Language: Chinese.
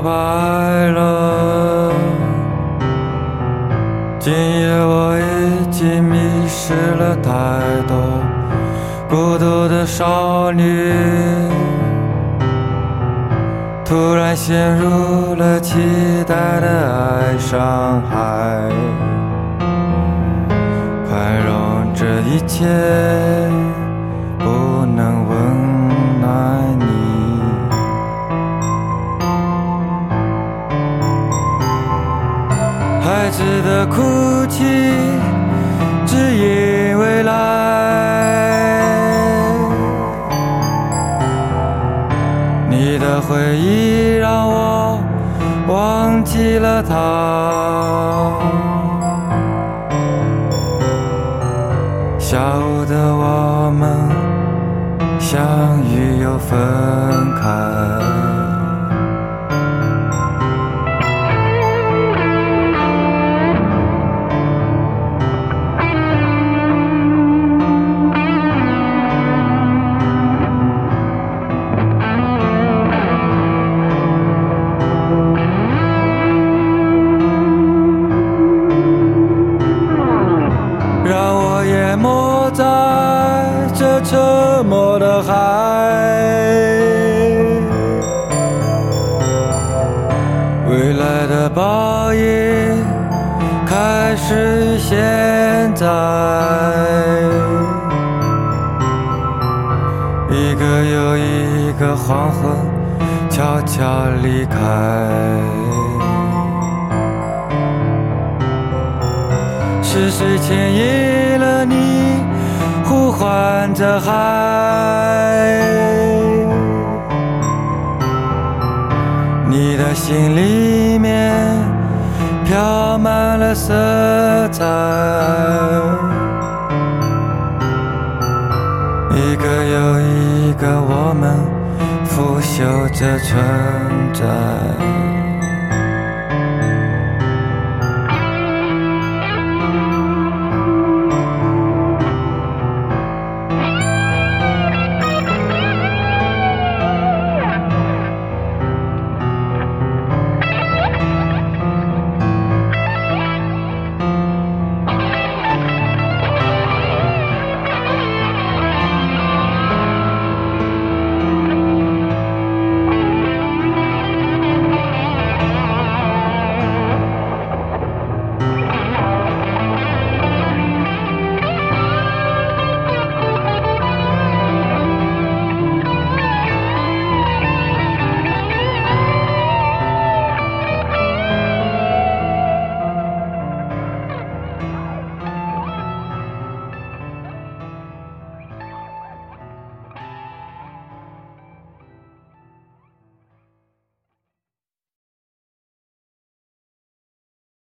快乐。今夜我已经迷失了太多孤独的少女，突然陷入了期待的爱伤害，宽容这一切不能温暖你。孩子的哭泣只因未来，你的回忆让我忘记了他。下午的我们相遇又分开，让我淹没在这沉默的海，未来的报应开始于现在，一个又一个黄昏悄悄离开，是谁牵引了你呼唤着海，你的心里面飘满了色彩，一个又一个我们腐朽着存在。